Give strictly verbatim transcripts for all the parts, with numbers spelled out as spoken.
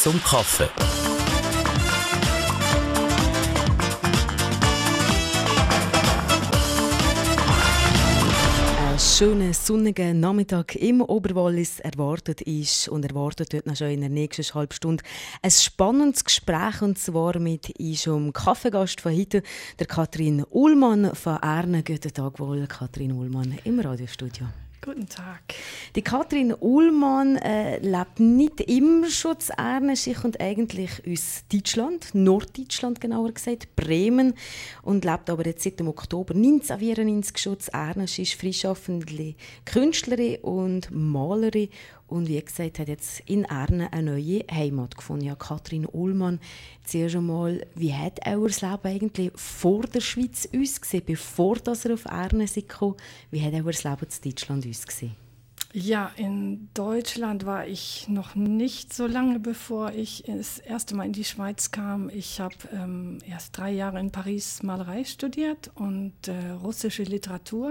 zum Kaffee. Schönen sonnigen Nachmittag im Oberwallis erwartet ist und erwartet wird noch schon in der nächsten halben Stunde ein spannendes Gespräch, und zwar mit unserem Kaffeegast von heute, der Katrin Ullmann von Erne. Guten Tag wohl, Katrin Ullmann im Radiostudio. Guten Tag. Die Katrin Ullmann äh, lebt nicht immer schon zu Erne. Sie kommt eigentlich aus Deutschland, Norddeutschland genauer gesagt, Bremen, und lebt aber jetzt seit dem Oktober neunzehnhundertvierundneunzig schon zu Erne. Sie ist freischaffende Künstlerin und Malerin und wie gesagt hat jetzt in Erne eine neue Heimat gefunden. Ja, Katrin Ullmann, zuerst einmal, wie hat euer Leben eigentlich vor der Schweiz ausgesehen, bevor das ihr auf Erne kam? Wie hat euer Leben in Deutschland ausgesehen? Ja, in Deutschland war ich noch nicht so lange, bevor ich das erste Mal in die Schweiz kam. Ich habe ähm, erst drei Jahre in Paris Malerei studiert und äh, russische Literatur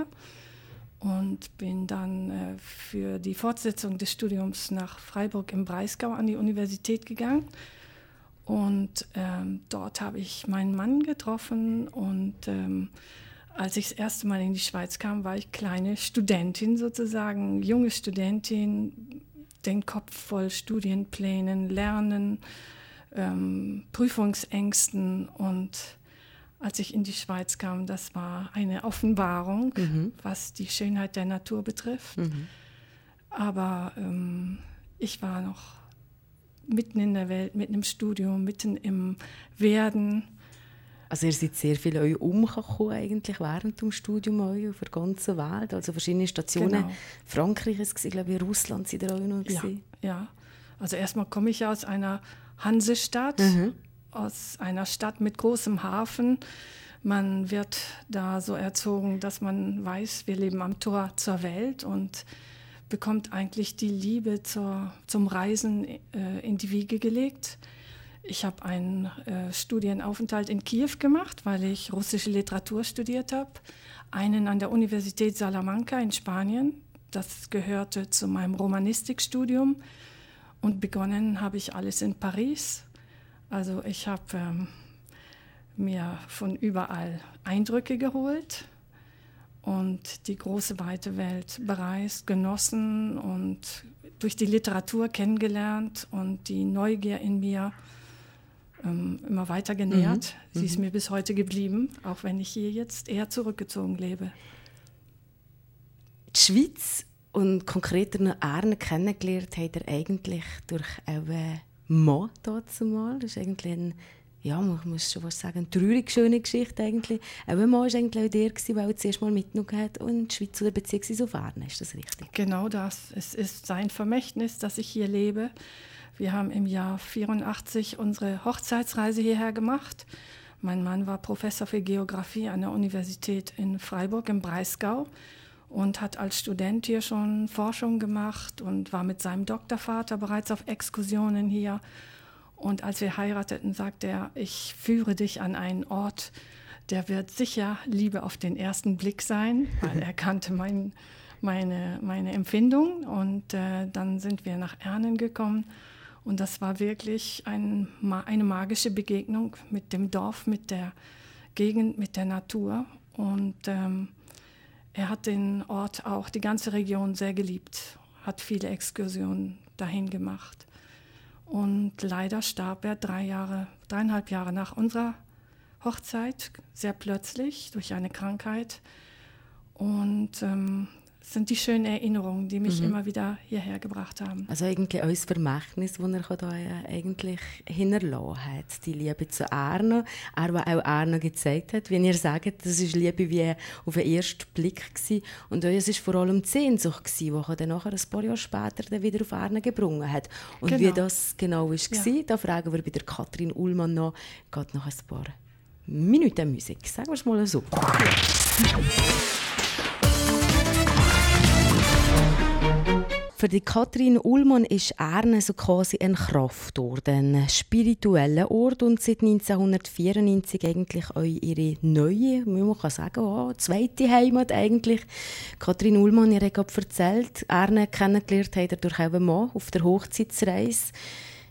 und bin dann äh, für die Fortsetzung des Studiums nach Freiburg im Breisgau an die Universität gegangen. Und ähm, dort habe ich meinen Mann getroffen und ähm, als ich das erste Mal in die Schweiz kam, war ich kleine Studentin sozusagen, junge Studentin, den Kopf voll Studienplänen, Lernen, ähm, Prüfungsängsten. Und als ich in die Schweiz kam, das war eine Offenbarung, mhm. was die Schönheit der Natur betrifft. Mhm. Aber ähm, ich war noch mitten in der Welt, mitten im Studium, mitten im Werden. Also ihr seid sehr viel euch umgekommen eigentlich während dem Studium euch auf der ganzen Welt, also verschiedene Stationen. Genau. Frankreich ist es, glaube ich, Russland seid ihr auch noch gesehen. Ja, ja, also erstmal komme ich ja aus einer Hansestadt, mhm. aus einer Stadt mit großem Hafen. Man wird da so erzogen, dass man weiß, wir leben am Tor zur Welt und bekommt eigentlich die Liebe zur, zum Reisen äh, in die Wiege gelegt. Ich habe einen äh, Studienaufenthalt in Kiew gemacht, weil ich russische Literatur studiert habe. Einen an der Universität Salamanca in Spanien. Das gehörte zu meinem Romanistikstudium. Und begonnen habe ich alles in Paris. Also ich habe ähm, mir von überall Eindrücke geholt und die große, weite Welt bereist, genossen und durch die Literatur kennengelernt und die Neugier in mir immer weiter genährt. Mhm. Sie ist mir bis heute geblieben, auch wenn ich hier jetzt eher zurückgezogen lebe. Die Schweiz und konkreter noch Erne kennengelernt habt ihr eigentlich durch einen Mann dazumal. Das ist eigentlich ein, ja, man muss schon was sagen, eine traurig schöne Geschichte eigentlich. Ein Mann war eigentlich auch der, der er zuerst mal mitgenommen hat und die Schweiz oder beziehungsweise auf Erne. Ist das richtig? Genau das. Es ist sein Vermächtnis, dass ich hier lebe. Wir haben im Jahr vierundachtzig unsere Hochzeitsreise hierher gemacht. Mein Mann war Professor für Geografie an der Universität in Freiburg im Breisgau und hat als Student hier schon Forschung gemacht und war mit seinem Doktorvater bereits auf Exkursionen hier. Und als wir heirateten, sagte er, ich führe dich an einen Ort, der wird sicher Liebe auf den ersten Blick sein, weil er kannte mein, meine, meine Empfindung. Und äh, dann sind wir nach Ernen gekommen. Und das war wirklich ein, eine magische Begegnung mit dem Dorf, mit der Gegend, mit der Natur. Und ähm, er hat den Ort auch, die ganze Region sehr geliebt, hat viele Exkursionen dahin gemacht. Und leider starb er drei Jahre, dreieinhalb Jahre nach unserer Hochzeit, sehr plötzlich durch eine Krankheit. Und ähm, sind die schönen Erinnerungen, die mich mhm. immer wieder hierher gebracht haben. Also eigentlich ein Vermächtnis, das er da eigentlich hinterlassen hat. Die Liebe zu Erne. Er, der auch Erne gezeigt hat. Wie ihr sagt, das war Liebe wie auf den ersten Blick gewesen. Und es war vor allem die Sehnsucht, die er dann nachher ein paar Jahre später dann wieder auf Erne gebrungen hat. Und genau. wie das genau war, ja. da fragen wir bei der Katrin Ullmann noch, geht noch ein paar Minuten Musik. Sagen wir es mal so. Ja. Für die Katrin Ullmann ist Erne so quasi ein Kraftort, ein spiritueller Ort und seit neunzehnhundertvierundneunzig eigentlich auch ihre neue, man kann sagen, oh, zweite Heimat eigentlich. Katrin Ullmann, ihr habt gerade erzählt, Erne kennengelernt hat er durch einen Mann auf der Hochzeitsreise.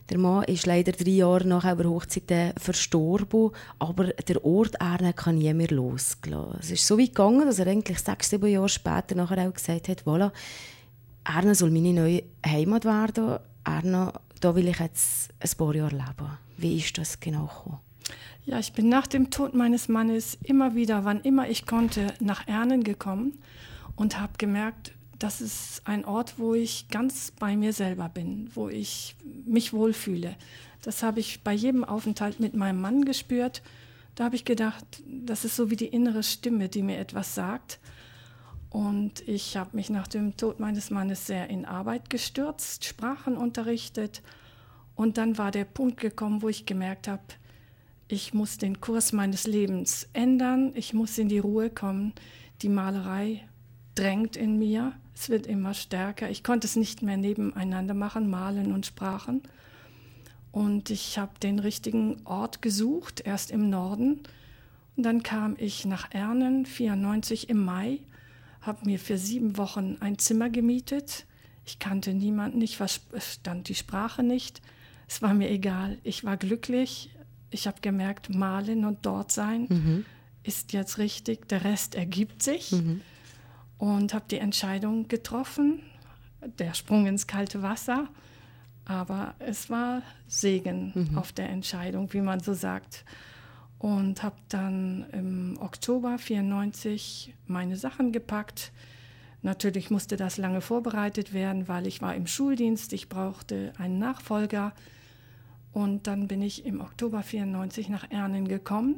Der Mann ist leider drei Jahre nach eurer Hochzeit verstorben, aber der Ort Erne kann nie mehr losgelassen. Es ist so weit gegangen, dass er eigentlich sechs, sieben Jahre später nachher auch gesagt hat, voilà, Erne soll meine neue Heimat werden. Erne, da will ich jetzt ein paar Jahre leben. Wie ist das genau gekommen? Ja, ich bin nach dem Tod meines Mannes immer wieder, wann immer ich konnte, nach Ernen gekommen und habe gemerkt, das ist ein Ort, wo ich ganz bei mir selber bin, wo ich mich wohlfühle. Das habe ich bei jedem Aufenthalt mit meinem Mann gespürt. Da habe ich gedacht, das ist so wie die innere Stimme, die mir etwas sagt. Und ich habe mich nach dem Tod meines Mannes sehr in Arbeit gestürzt, Sprachen unterrichtet. Und dann war der Punkt gekommen, wo ich gemerkt habe, ich muss den Kurs meines Lebens ändern, ich muss in die Ruhe kommen. Die Malerei drängt in mir, es wird immer stärker. Ich konnte es nicht mehr nebeneinander machen, malen und Sprachen. Und ich habe den richtigen Ort gesucht, erst im Norden. Und dann kam ich nach Ernen, vierundneunzig im Mai, habe mir für sieben Wochen ein Zimmer gemietet. Ich kannte niemanden, ich verstand die Sprache nicht. Es war mir egal, ich war glücklich. Ich habe gemerkt, malen und dort sein mhm. ist jetzt richtig, der Rest ergibt sich. Mhm. Und habe die Entscheidung getroffen, der Sprung ins kalte Wasser. Aber es war Segen mhm. auf der Entscheidung, wie man so sagt. Und habe dann im Oktober vierundneunzig meine Sachen gepackt. Natürlich musste das lange vorbereitet werden, weil ich war im Schuldienst, ich brauchte einen Nachfolger. Und dann bin ich im Oktober vierundneunzig nach Ernen gekommen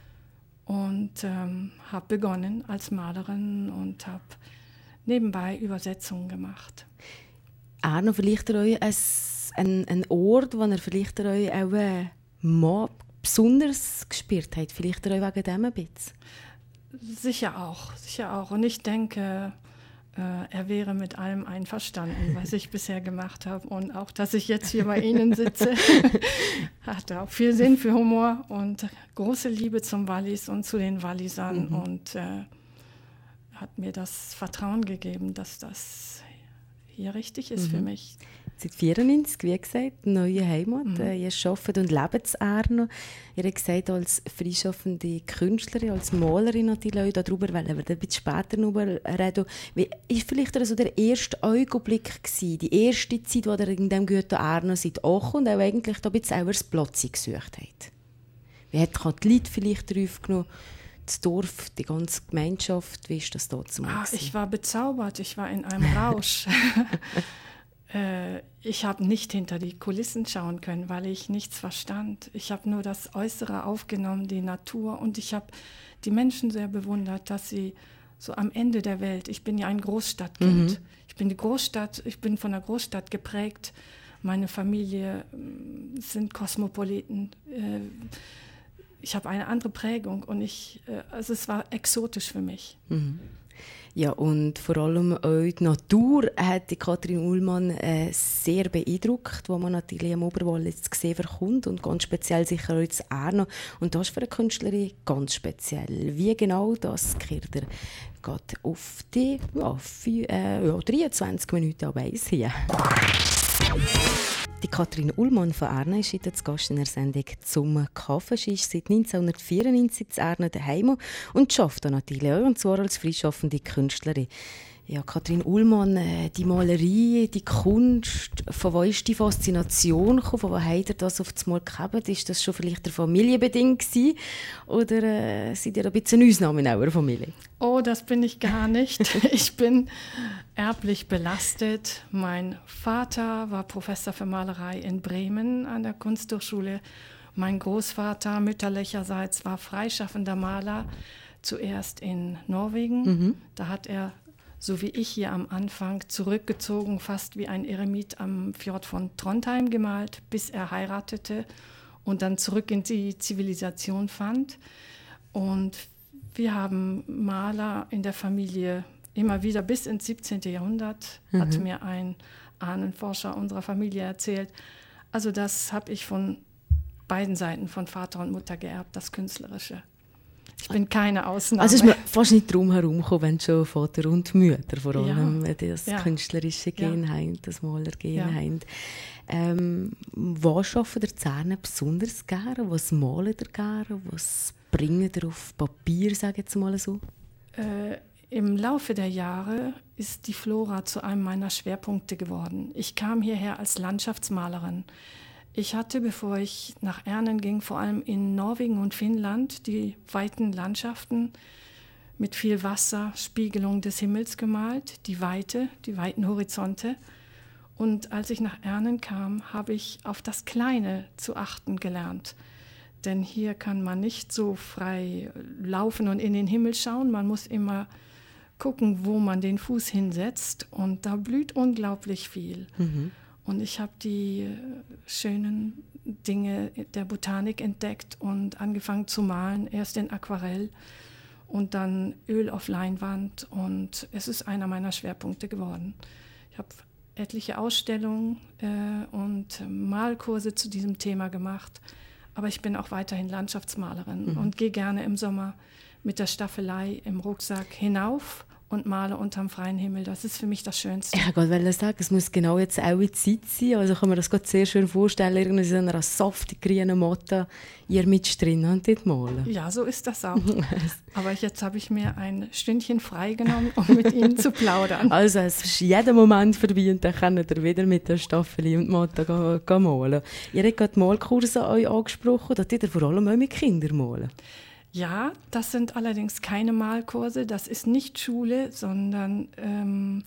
und ähm, habe begonnen als Malerin und habe nebenbei Übersetzungen gemacht. Arno, vielleicht euch ein, ein Ort, wo er vielleicht euch auch äh, mal besonders gespürt hat, vielleicht euch wegen dem ein bisschen? Sicher auch, sicher auch. Und ich denke, äh, er wäre mit allem einverstanden, was ich bisher gemacht habe. Und auch, dass ich jetzt hier bei Ihnen sitze, hat auch viel Sinn für Humor und große Liebe zum Wallis und zu den Wallisern. Mhm. Und äh, hat mir das Vertrauen gegeben, dass das hier richtig ist mhm. für mich. Seit vierundneunzig, wie gesagt, neue Heimat. Mhm. Ihr arbeitet und lebt es Arno. Ihr habt gesagt, als freischaffende Künstlerin, als Malerin natürlich, darüber wollen wir ein bisschen später noch reden. Wie war vielleicht also der erste Augenblick gewesen, die erste Zeit, wo ihr in diesem guten Arno seid angekommen und auch eigentlich da ein bisschen das Platz gesucht habt? Wie hat die Leute vielleicht darauf genommen? Das Dorf, die ganze Gemeinschaft, wie ist das dort zu machen? Ah, ich war bezaubert, ich war in einem Rausch. äh, ich habe nicht hinter die Kulissen schauen können, weil ich nichts verstand. Ich habe nur das Äußere aufgenommen, die Natur, und ich habe die Menschen sehr bewundert, dass sie so am Ende der Welt, ich bin ja ein Großstadtkind, mhm. ich bin die Großstadt, ich bin von der Großstadt geprägt, meine Familie äh, sind Kosmopoliten, äh, ich habe eine andere Prägung und ich, also es war exotisch für mich. Mhm. Ja, und vor allem auch die Natur hat die Kathrin Uhlmann äh, sehr beeindruckt, wo man natürlich am Oberwall jetzt gesehen bekommt und ganz speziell sicher auch das Arno. Und das ist für eine Künstlerin ganz speziell. Wie genau, das kehrt er gerade auf die ja, vier, äh, ja, dreiundzwanzig Minuten ab eins hier. Die Kathrin Uhlmann von Erne ist heute zu Gast in der Sendung «Zum Kaffee». Sie ist seit neunzehnhundertvierundneunzig zu Erne daheim und arbeitet natürlich auch, und zwar als freischaffende Künstlerin. Ja, Kathrin Uhlmann, die Malerei, die Kunst, von wo ist die Faszination gekommen? Von wo habt ihr das auf das Mal gehabt? Ist das schon vielleicht der familienbedingt gewesen? Oder äh, seid ihr ein bisschen eine Ausnahme in eurer Familie? Oh, das bin ich gar nicht. Ich bin erblich belastet. Mein Vater war Professor für Malerei in Bremen an der Kunsthochschule. Mein Großvater mütterlicherseits war freischaffender Maler, zuerst in Norwegen. Mhm. Da hat er, so wie ich hier am Anfang, zurückgezogen, fast wie ein Eremit am Fjord von Trondheim gemalt, bis er heiratete und dann zurück in die Zivilisation fand. Und wir haben Maler in der Familie immer wieder bis ins siebzehnten Jahrhundert, mhm. hat mir ein Ahnenforscher unserer Familie erzählt. Also das habe ich von beiden Seiten, von Vater und Mutter, geerbt, das Künstlerische. Ich bin keine Ausnahme. Also ist man fast nicht drum herum gekommen, wenn schon Vater und Mutter vor allem ja. das ja. künstlerische Gen ja. haben, das Malergen ja. haben. Ähm, was arbeitet ihr Zähne besonders gerne? Was malt ihr gerne? Was bringt ihr auf Papier, sage ich jetzt mal so? Äh, Im Laufe der Jahre ist die Flora zu einem meiner Schwerpunkte geworden. Ich kam hierher als Landschaftsmalerin. Ich hatte, bevor ich nach Ernen ging, vor allem in Norwegen und Finnland die weiten Landschaften mit viel Wasser, Spiegelung des Himmels gemalt, die Weite, die weiten Horizonte. Und als ich nach Ernen kam, habe ich auf das Kleine zu achten gelernt. Denn hier kann man nicht so frei laufen und in den Himmel schauen. Man muss immer gucken, wo man den Fuß hinsetzt. Und da blüht unglaublich viel. Mhm. Und ich habe die schönen Dinge der Botanik entdeckt und angefangen zu malen, erst in Aquarell und dann Öl auf Leinwand. Und es ist einer meiner Schwerpunkte geworden. Ich habe etliche Ausstellungen äh, und Malkurse zu diesem Thema gemacht. Aber ich bin auch weiterhin Landschaftsmalerin mhm. und gehe gerne im Sommer mit der Staffelei im Rucksack hinauf und male unterm freien Himmel. Das ist für mich das Schönste. Ich wollte sagen, es muss genau jetzt auch in Zeit sein. Also kann man das gerade sehr schön vorstellen, irgendwie so einer saftig grünen Matte ihr mit drin und dort malen. Ja, so ist das auch. Aber jetzt habe ich mir ein Stündchen freigenommen, um mit Ihnen zu plaudern. Also es ist jeder Moment vorbei und dann könnt ihr wieder mit der Staffel und Matte gehen, gehen malen. Ihr habt gerade Malkurse euch angesprochen, dass ihr vor allem auch mit Kindern malen. Ja, das sind allerdings keine Malkurse, das ist nicht Schule, sondern ähm,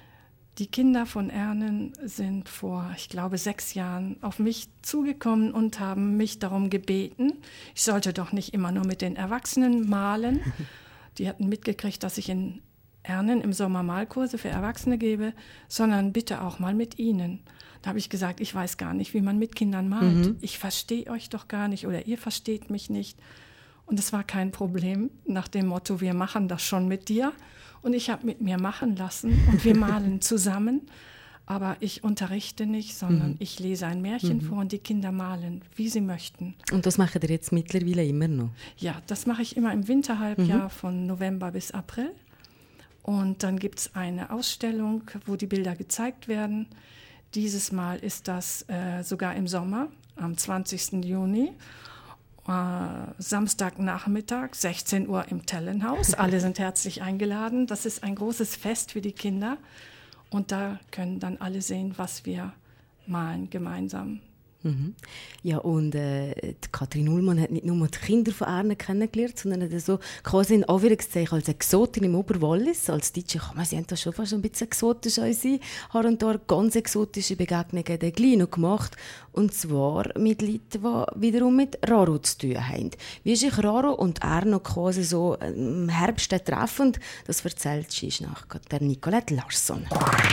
die Kinder von Ernen sind vor, ich glaube, sechs Jahren auf mich zugekommen und haben mich darum gebeten, ich sollte doch nicht immer nur mit den Erwachsenen malen. Die hatten mitgekriegt, dass ich in Ernen im Sommer Malkurse für Erwachsene gebe, sondern bitte auch mal mit ihnen. Da habe ich gesagt, ich weiß gar nicht, wie man mit Kindern malt. Mhm. Ich verstehe euch doch gar nicht oder ihr versteht mich nicht. Und es war kein Problem, nach dem Motto, wir machen das schon mit dir. Und ich habe mit mir machen lassen und wir malen zusammen. Aber ich unterrichte nicht, sondern mhm. ich lese ein Märchen mhm. vor und die Kinder malen, wie sie möchten. Und das macht ihr jetzt mittlerweile immer noch? Ja, das mache ich immer im Winterhalbjahr mhm. von November bis April. Und dann gibt es eine Ausstellung, wo die Bilder gezeigt werden. Dieses Mal ist das äh, sogar im Sommer, am zwanzigsten Juni. Samstagnachmittag, sechzehn Uhr im Tellenhaus. Alle sind herzlich eingeladen. Das ist ein großes Fest für die Kinder. Und da können dann alle sehen, was wir malen gemeinsam. Mhm. Ja, und äh, die Kathrin Ullmann hat nicht nur die Kinder von Ernen kennengelernt, sondern hat so quasi in Anführungszeichen als Exotin im Oberwallis, als Deutsche kann man sie das schon fast ein bisschen exotisch sein, hat und da ganz exotische Begegnungen der Gleich gemacht, und zwar mit Leuten, die wiederum mit Raro zu tun haben. Wie sich Raro und Erno quasi so im Herbst treffen, das erzählt sie nach der Nicolette Larsson.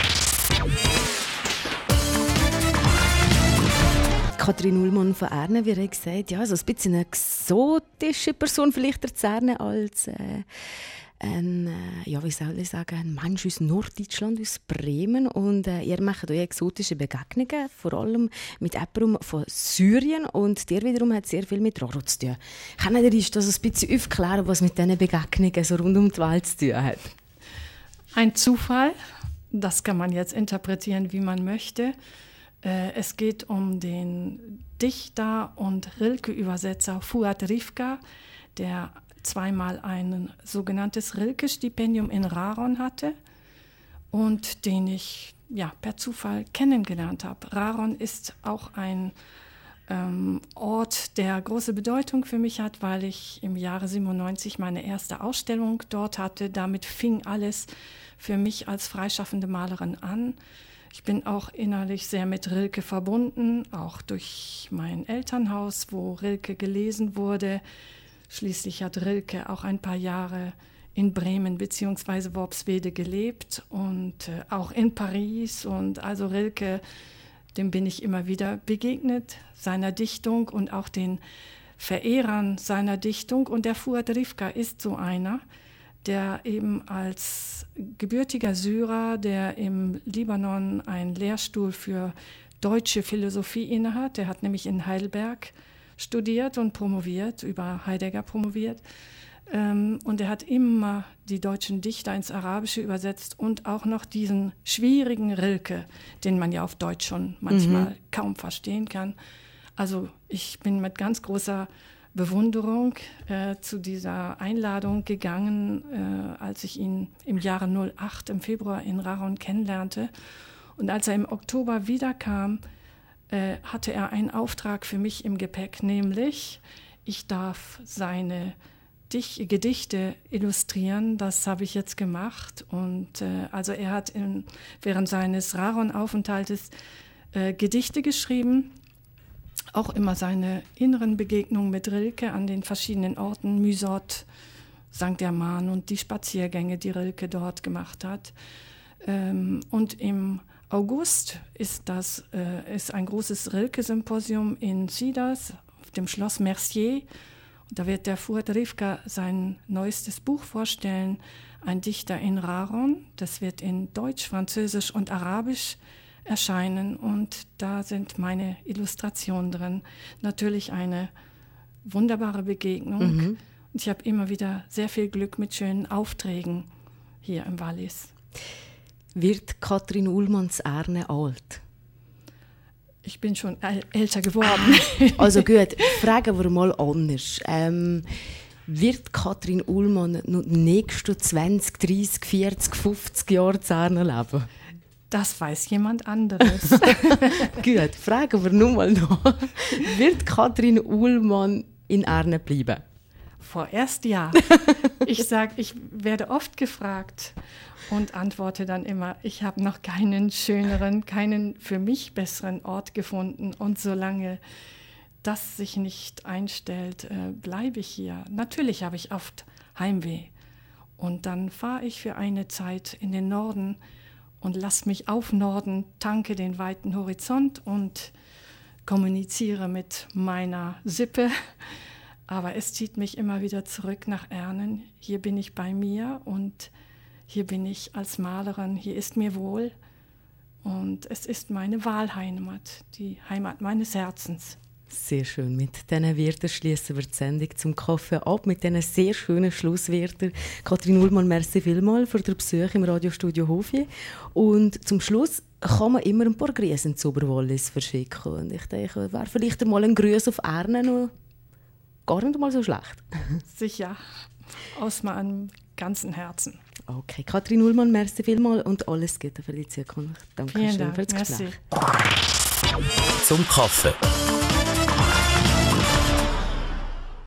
Kathrin Ullmann von Ernen, wie er gesagt, ja, so ein bisschen eine exotische Person vielleicht der Zerne als äh, ein, äh, ja, wie soll ich sagen, ein Mensch aus Norddeutschland, aus Bremen. Und äh, ihr macht euch exotische Begegnungen, vor allem mit jemandem von Syrien. Und der wiederum hat sehr viel mit Raro zu tun. Kann ihr uns das ein bisschen aufklären, was mit diesen Begegnungen so rund um die Welt zu tun hat? Ein Zufall, das kann man jetzt interpretieren, wie man möchte. Es geht um den Dichter und Rilke-Übersetzer Fuad Rivka, der zweimal ein sogenanntes Rilke-Stipendium in Raron hatte und den ich ja, per Zufall kennengelernt habe. Raron ist auch ein ähm, Ort, der große Bedeutung für mich hat, weil ich im Jahre siebenundneunzig meine erste Ausstellung dort hatte. Damit fing alles für mich als freischaffende Malerin an. Ich bin auch innerlich sehr mit Rilke verbunden, auch durch mein Elternhaus, wo Rilke gelesen wurde. Schließlich hat Rilke auch ein paar Jahre in Bremen bzw. Worpswede gelebt und äh, auch in Paris. Und also Rilke, dem bin ich immer wieder begegnet, seiner Dichtung und auch den Verehrern seiner Dichtung. Und der Fuad Rivka ist so einer, der eben als gebürtiger Syrer, der im Libanon einen Lehrstuhl für deutsche Philosophie innehat, der hat nämlich in Heidelberg studiert und promoviert, über Heidegger promoviert, Ähm, und er hat immer die deutschen Dichter ins Arabische übersetzt und auch noch diesen schwierigen Rilke, den man ja auf Deutsch schon manchmal mhm. kaum verstehen kann. Also ich bin mit ganz großer Bewunderung äh, zu dieser Einladung gegangen, äh, als ich ihn im Jahre null acht im Februar in Raron kennenlernte. Und als er im Oktober wiederkam, äh, hatte er einen Auftrag für mich im Gepäck, nämlich ich darf seine Dich- Gedichte illustrieren. Das habe ich jetzt gemacht. Und äh, also er hat in, während seines Raron-Aufenthaltes äh, Gedichte geschrieben, auch immer seine inneren Begegnungen mit Rilke an den verschiedenen Orten, Mysot, Sankt German und die Spaziergänge, die Rilke dort gemacht hat. Ähm, und im August ist das äh, ist ein großes Rilke-Symposium in Szidas, auf dem Schloss Mercier. Und da wird der Fuad Rivka sein neuestes Buch vorstellen, Ein Dichter in Raron. Das wird in Deutsch, Französisch und Arabisch erscheinen und da sind meine Illustrationen drin. Natürlich eine wunderbare Begegnung. Mhm. Und ich habe immer wieder sehr viel Glück mit schönen Aufträgen hier im Wallis. Wird Kathrin Uhlmanns Erne alt? Ich bin schon älter geworden. Also gut, fragen wir mal anders. Ähm, wird Kathrin Uhlmann noch die nächsten zwanzig, dreißig, vierzig, fünfzig Jahre zu Erne leben? Das weiß jemand anderes. Gut, fragen wir nun mal noch. Wird Kathrin Uhlmann in Erne bleiben? Vorerst ja. Ich sage, ich werde oft gefragt und antworte dann immer, ich habe noch keinen schöneren, keinen für mich besseren Ort gefunden. Und solange das sich nicht einstellt, äh, bleibe ich hier. Natürlich habe ich oft Heimweh. Und dann fahre ich für eine Zeit in den Norden und lass mich auf Norden, tanke den weiten Horizont und kommuniziere mit meiner Sippe. Aber es zieht mich immer wieder zurück nach Ernen. Hier bin ich bei mir und hier bin ich als Malerin. Hier ist mir wohl und es ist meine Wahlheimat, die Heimat meines Herzens. Sehr schön. Mit diesen Wörtern schließen wir die Sendung zum Kaffee ab, mit diesen sehr schönen Schlusswörtern. Kathrin Uhlmann, merci vielmals für den Besuch im Radiostudio Hofje. Und zum Schluss kann man immer ein paar Grüße ins Oberwallis verschicken. Und ich denke, wäre vielleicht einmal ein Gruß auf Erne noch gar nicht mal so schlecht. Sicher, aus meinem ganzen Herzen. Okay, Kathrin Uhlmann, merci vielmals und alles Gute für die Zukunft. Danke schön Dank, für das Gespräch. Merci. Zum Kaffee.